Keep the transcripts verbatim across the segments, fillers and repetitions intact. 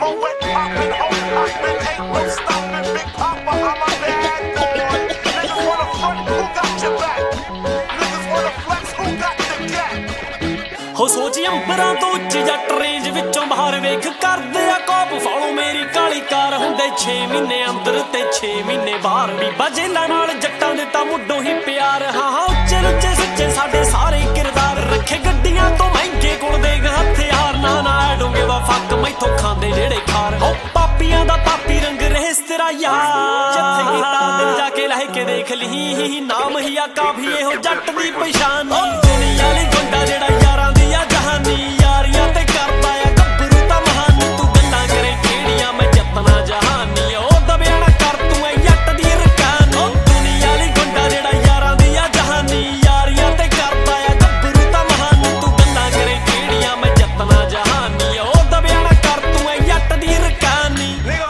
wet poppin', home poppin', ain't no stoppin'. Big Papa, I'm a bad boy. Niggas wanna front, who got your back? Niggas wanna flex, who got the gap? ਹੋ ਸੋਚ ਅੰਬਰਾਂ ਤੋਂ ਉੱਚੀ ਜੱਟ range ਵਿੱਚੋਂ ਬਾਹਰ ਵੇਖ ਕਰਦੇ ਆ ਕੋਪ ਫਾਲੋ ਮੇਰੀ ਕਾਲੀ ਕਾਰ ਹੁੰਦੇ ਛੇ ਮਹੀਨੇ ਅੰਦਰ ਤੇ ਛੇ ਮਹੀਨੇ ਬਾਹਰ ਬੀਬਾ ਜੇਲਾਂ ਨਾਲ ਜੱਟਾਂ ਦੇ ਤਾਂ ਮੁੱਢੋਂ ਹੀ ਪਿਆਰ ਹਾਂ ਹਾਂ ਉੱਚੇ ਲੁੱਚੇ ਸੱਚੇ ਸਾਡੇ ਸਾਰੇ ਕਿਰਦਾਰ ਰੱਖੇ ਗੱਡੀਆਂ ਤੋਂ ਮਹਿੰਗੇ ਕੋਲ ਦੇ ਹਥਿਆਰ ਨਾ ਨਾ ਡੋਂਗੇ ਵਾ ਫੱਕ ਮੈਥੋਂ ਖਾਂਦੇ ਜਿਹੜੇ ਖਾਰ ਹੋ ਪਾਪੀਆਂ ਦਾ ਪਾਪੀ ਰੰਗ ਰਹਿਸ ਤੇਰਾ ਯਾਰ ਜਿੱਥੇ ਕੀਤਾ ਦਿਲ ਜਾ ਕੇ ਲਹਿ ਕੇ ਦੇਖ ਲਈ ਨਾਮ ਹੀ ਆ ਕਾਫੀ ਇਹੋ ਜੱਟ ਦੀ ਪਛਾਣ ਦੁਨੀਆ ਵਾਲੀ ਗੁੰਡਾ ਜਿਹੜਾ ਯਾਰਾਂ ਦੀ ਆ ਜਹਾਨੀ ਯਾਰੀਆਂ ਤੇ ਕਰਦਾ ਆ ਗੱਭਰੂ ਤਾਂ ਮਹਾਨ ਤੂੰ ਗੱਲਾਂ ਕਰੇ ਕਿਹੜੀਆਂ ਮੈਂ ਜੱਤਨਾ ਜਹਾਨੀ ਉਹ ਦਬਿਆ ਨਾ ਕਰ ਤੂੰ ਐ ਜੱਟ ਦੀ ਰਕਾਨ ਦੁਨੀਆ ਵਾਲੀ ਗੁੰਡਾ ਜਿਹੜਾ ਯਾਰਾਂ ਦੀ ਆ ਜਹਾਨੀ ਯਾਰੀਆਂ ਤੇ ਕਰਦਾ ਆ ਗੱਭਰੂ ਤਾਂ ਮਹਾਨ ਤੂੰ ਗੱਲਾਂ ਕਰੇ ਕਿਹੜੀਆਂ ਮੈਂ ਜੱਤਨਾ ਜਹਾਨੀ ਉਹ ਦਬਿਆ ਨਾ ਕਰ ਤੂੰ ਐ ਜੱਟ ਦੀ ਰਕਾਨੀ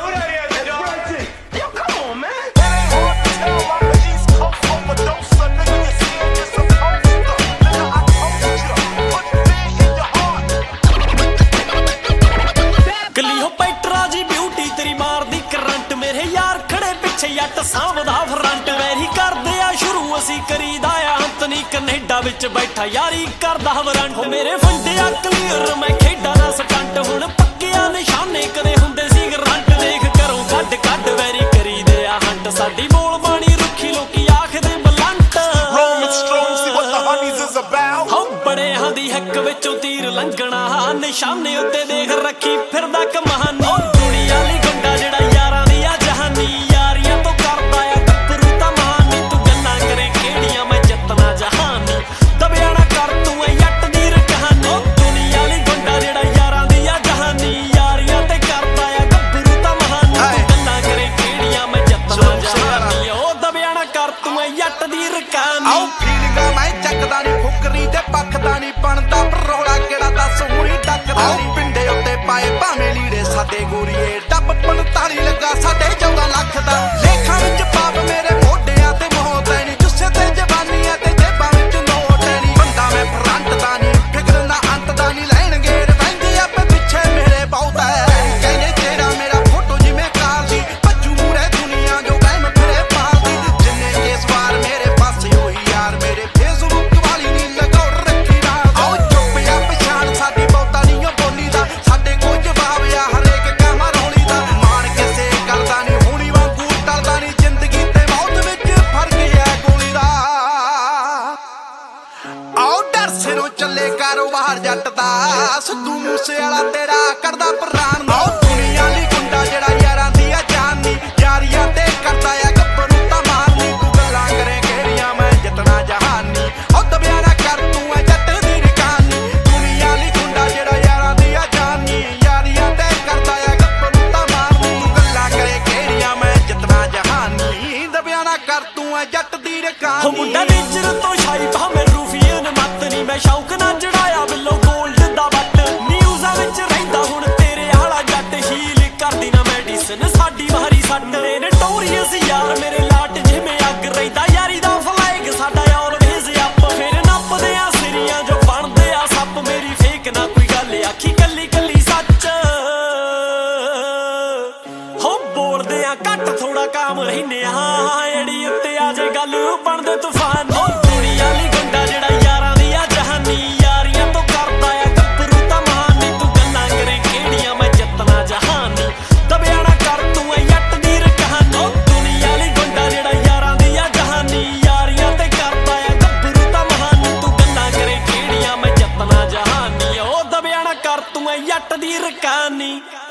ਜੱਟ ਸਾਂਭਦਾ ਫਰੰਟ ਵੈਰੀ ਕਰਦੇ ਆ ਸ਼ੁਰੂ ਅਸੀਂ ਕਰੀਦਾ ਆ ਹੰਤ ਨੀ ਕੈਨੇਡਾ ਵਿੱਚ ਬੈਠਾ ਯਾਰੀ ਕਰਦਾ ਵਰੰਟ ਮੇਰੇ ਫੰਡਿਆ ਕਲੀਅਰ ਮੈਂ ਖੇਡਾਂ ਦਾ ਸਟੰਟ ਹੁਣ ਪੱਕਿਆ ਨਿਸ਼ਾਨੇ ਕਦੇ ਹੁੰਦੇ ਸੀ ਗਰੰਟ ਦੇਖ ਘਰੋਂ ਕੱਢ ਕੱਢ ਵੈਰੀ ਕਰੀਦੇ ਆ ਹੰਟ ਸਾਡੀ ਬੋਲ ਬਾਣੀ ਰੁੱਖੀ ਲੋਕੀ ਆਖਦੇ ਬਲੰਟ ਹੋ ਬੜੇ ਹਾਂ ਦੀ ਹੱਕ ਵਿੱਚੋਂ ਤੀਰ ਲੰਘਣਾ ਨਿਸ਼ਾਨੇ ਉੱਤੇ ਦੇਖ ਰੱਖੀ ਫਿਰਦਾ ਕਮਾਨੀ ਦੁਨੀਆ ਲਈ ਗੁੰਡਾ ਜਿਹੜਾ ਯਾਰਾਂ ਦੀ ਆ ਜਹਾਨੀ ਸਾਡੇ ਗੋਰੀਏ ਡੱਬ ਪੰਤਾਲੀ ਲੱਗਾ ਸਾਡੇ ਚੌਦਾਂ ਲੱਖ ਦਾ ਲੇਖਾਂ ਵਿੱਚ ਪਾਪ ਮੇਰੇ ਮੋਢਿਆਂ ਤੇ ਮੌਤ ਐ ਨੀ ਜੁੱਸੇ ਤੇ ਜਵਾਨੀਆਂ ਤੇ ਜੇਬਾਂ ਵਿੱਚ ਨੋਟ ਐ ਨੀ ਬੰਦਾ ਮੈਂ ਫਰੰਟ ਦਾ ਨੀ ਫਿਕਰ ਨਾ ਅੰਤ ਦਾ ਨੀ ਲੈਣਗੇ ਰਵੈਂਦੇ ਆਪੇ ਪਿੱਛੇ ਮੇਰੇ ਬਹੁਤ ਐ ਕਹਿੰਦੇ ਤੇਰਾ ਮੇਰਾ ਫੋਟੋ ਜਿਵੇਂ ਕਾਰ ਦੀ ਭੱਜੂ ਮੂਰੇ ਦੁਨੀਆ ਜੋ ਵਹਿਮ ਫਿਰੇ ਪਾਲਦੀ ਜਿੰਨੇ ਕੇਸ ਵਾਰ ਮੇਰੇ ਪਾਸੇ ਉਹੀ ਯਾਰ ਮੇਰੇ ਫੇਸਬੁੱਕ ਵਾਲੀ ਨੀ ਲਗਾਉ ਰੱਖੀ ਨਾਲ ਆਓ ਚੁੱਪ ਆ ਪਛਾਣ ਸਾਡੀ ਬਹੁਤਾ ਨੀ ਓ ਬੋਲੀ ਦਾ ਸਾਡੇ ਕੋਈ ਜਵਾਬ ਆ ਕਾਰੋਬਾਰ ਜੱਟ ਦਾ ਸਿੱਧੂ ਮੂਸੇ ਵਾਲਾ ਤੇਰਾ ਕਰਦਾ ਪ੍ਰਾਣ ਦਾ ਦੁਨੀਆ ਲਈ ਗੁੰਡਾ ਜਿਹੜਾ ਯਾਰਾਂ ਦੀ ਆ ਜਾਨੀ ਯਾਰੀਆਂ ਤੇ ਕਰਦਾ ਆ ਗੱਭਰੂ ਤਾਂ ਮਾਰਨੀ ਤੂੰ ਗੱਲਾਂ ਕਰੇ ਕਿਹੜੀਆਂ ਮੈਂ ਜਿੱਤਣਾ ਜਹਾਨੀ ਉਹ ਦਬਿਆ ਨਾ ਕਰ ਤੂੰ ਐ ਜੱਟ ਦੀ ਰਕਾਨੀ ਦੁਨੀਆ ਲਈ ਗੁੰਡਾ ਜਿਹੜਾ ਯਾਰਾਂ ਦੀ ਆ ਜਾਨੀ ਯਾਰੀਆਂ ਤੇ ਕਰਦਾ ਆ ਗੱਭਰੂ ਤਾਂ ਮਾਰਨੀ ਤੂੰ ਗੱਲਾਂ ਕਰੇ ਕਿਹੜੀਆਂ ਮੈਂ ਜਿੱਤਣਾ ਜਹਾਨੀ ਦਬਿਆ ਨਾ ਕਰ ਤੂੰ ਐ ਜੱਟ ਦੀ ਰਕਾਨੀ ਮੁੰਡਾ ਨੇਚਰ ਤੋਂ ਸ਼ਾਈ ਭਾਵੇਂ ਰੂਫੀਅਨ ਮੱਤ ਨੀ ਮੈਂ ਸ਼ੌਕ ਨਾ ਜੜਾਇਆ ਬਿੱਲੋ ਗੋਲਡ ਦਾ ਵੱਟ ਨਿਊਜ਼ਾਂ ਵਿੱਚ ਰਹਿੰਦਾ ਹੁਣ ਤੇਰੇ ਆਲਾ ਜੱਟ ਹੀਲ ਕਰਦੀ ਨਾ ਮੈਡੀਸਨ ਸਾਡੀ ਵਾਰੀ ਸੱਟ ਨਟੋਰੀਅਸ ਯਾਰ ਮੇਰੇ ਲਾਟ ਜਿਵੇਂ ਅੱਗ ਰਹਿੰਦਾ ਯਾਰੀ ਦਾ ਫਲੈਗ ਸਾਡਾ ਆਲਵੇਜ਼ ਅੱਪ ਫਿਰ ਨੱਪਦੇ ਆ ਸਿਰੀਆਂ ਜੋ ਬਣਦੇ ਆ ਸੱਪ ਮੇਰੀ ਫੇਕ ਨਾ ਕੋਈ ਗੱਲ ਆਖੀ ਕੱਲੀ ਕੱਲੀ ਸੱਚ ਹੋ ਬੋਲਦੇ ਆ ਘੱਟ ਥੋੜਾ ਕਾਮ ਰਹਿੰਦੇ ਆ ਏੜੀ ਉੱਤੇ ਆ ਜੇ ਗੱਲ ਬਣਦੇ ਤੂਫਾਨ ਦੁਨੀਆ ਲਈ ਗੁੰਡਾ ਜਿਹੜਾ ਯਾਰਾਂ ਦੀ ਆ ਜਹਾਨੀ ਯਾਰੀਆਂ ਤੋਂ ਕਰਦਾ ਆ ਗੱਭਰੂ ਤਾਂ ਮਹਾਨ ਤੂੰ ਗੱਲਾਂ ਕਰੇ ਕਿਹੜੀਆਂ ਮੈਂ ਜੱਤਨਾ ਜਹਾਨੀ ਦਬਿਆ ਨਾ ਕਰ ਤੂੰ ਐ ਜੱਟ ਦੀ ਰਕਾਨੀ ਦੁਨੀਆ ਲਈ ਗੁੰਡਾ ਜਿਹੜਾ ਯਾਰਾਂ ਦੀ ਆ ਜਹਾਨੀ ਯਾਰੀਆਂ ਤੇ ਕਰਦਾ ਆ ਗੱਭਰੂ ਤਾਂ ਮਹਾਨ ਤੂੰ ਗੱਲਾਂ ਕਰੇ ਕਿਹੜੀਆਂ ਮੈਂ ਜੱਤਨਾ ਜਹਾਨੀ ਉਹ ਦਬਿਆ ਨਾ ਕਰ ਤੂੰ ਐ ਜੱਟ ਦੀ ਰਕਾਨੀ